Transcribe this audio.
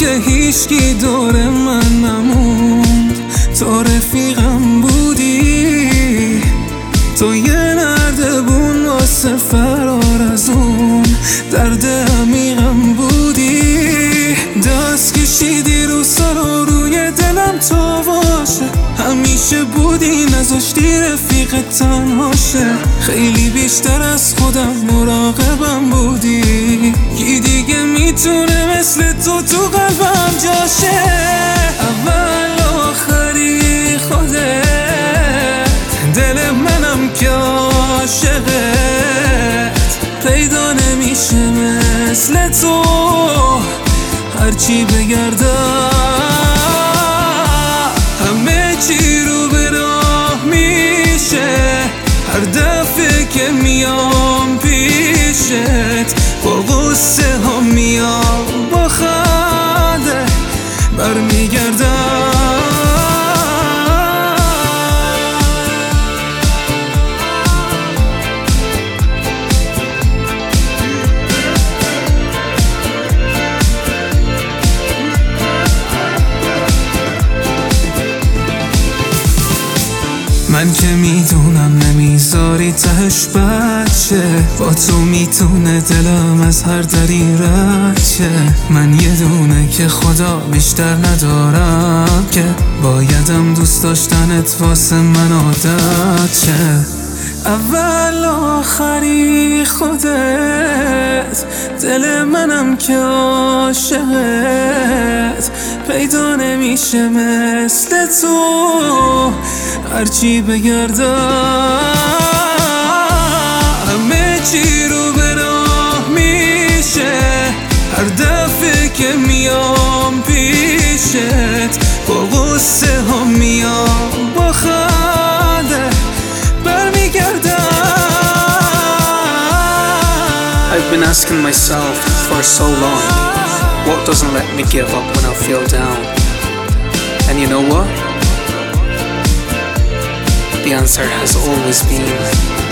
که هیچکی دور من نموند، تو رفیقم بودی، تو یه نردبون واسه فرار از اون درد عمیقم بودی. دست کشیدی رو سر و روی دلم تو باشه، همیشه بودی نذاشتی رفیق تنهاشه. خیلی بیشتر از خودم مراقبم بودی، کی دیگه میتونه مثل تو قلبم جاشه. اول آخری خودت، دل منم که عاشقت، پیدا نمیشه مثل تو هرچی بگردم. همه چی رو به راه میشه، هر دفعه که میام پیشت با غصه ها میام، با خنده برمیگردم. من که میدونم نمیذاری تهش بچه، با تو میتونه دلم از هر دری رد شه. من یه دونه که خدا بیشتر ندارم که بایدم دوست داشتنت واسه من عادت شه. اول آخری خودت، دل منم که عاشقت، پیدا نمیشه مثل تو هرچی بگردم. همه چی رو به راه میشه، هر دفعه که میام پیشت با غصه ها میام، با خنده برمیگردم. I've been asking myself for so long, what doesn't let me give up when I feel down? And you know what? The answer has always been